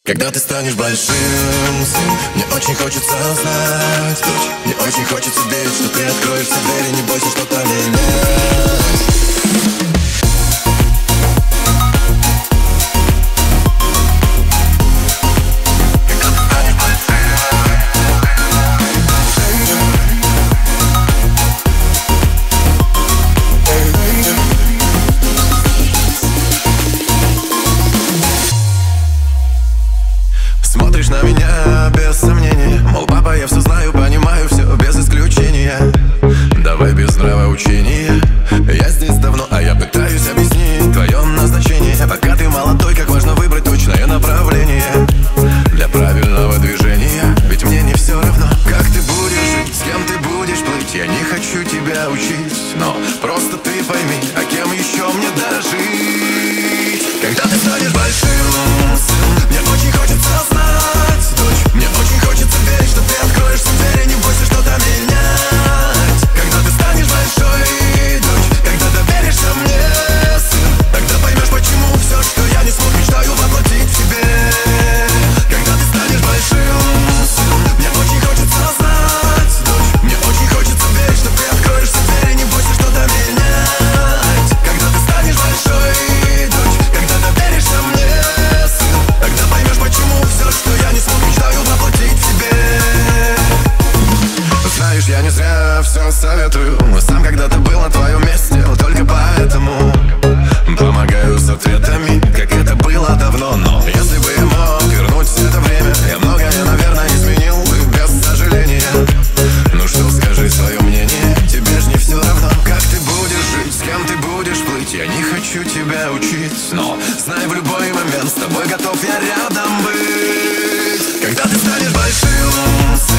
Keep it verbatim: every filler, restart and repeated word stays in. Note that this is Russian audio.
Когда ты станешь большим, сын, мне очень хочется знать, дочь, мне очень хочется верить, что ты откроешь все двери, не бойся что-то менять. Смотришь на меня без сомнения, мол, папа, я все знаю, понимаю все без исключения. Давай без нравоучения. Я здесь давно, а я пытаюсь объяснить твое назначение. Пока ты молодой, как важно выбрать точное направление для правильного движения. Ведь мне не все равно, как ты будешь жить, с кем ты будешь плыть. Я не хочу тебя учить, но просто ты пойми, а кем еще мне дожить. Когда ты станешь большим, сын, мне очень хочется знать, дочь, мне очень хочется верить, что ты откроешь все двери, не бойся что-то менять. Когда ты станешь большой, дочь, когда доверишься мне, сын, тогда поймешь, почему все, что я не смог, мечтаю воплотить в себе. Когда ты станешь большим, сын, мне очень хочется знать, дочь, мне очень хочется верить, что ты откроешь все двери, не бойся что-то менять. Когда ты станешь большой, дочь, когда доверишься мне, сын, тогда поймешь, почему все, что я не смог, мечтаю воплотить в себе. Знаешь, я не зря все советую, сам когда-то был на твоем месте, только поэтому помогаю с ответами, как это было давно. Но если бы я мог вернуть это время, я многое, наверное, изменил бы без сожаления. Ну что, скажи свое мнение, тебе ж не все равно, как ты будешь жить, с кем ты будешь плыть. Я не хочу тебя учить, но знай, в любой момент с тобой готов я рядом быть. Когда ты станешь большим,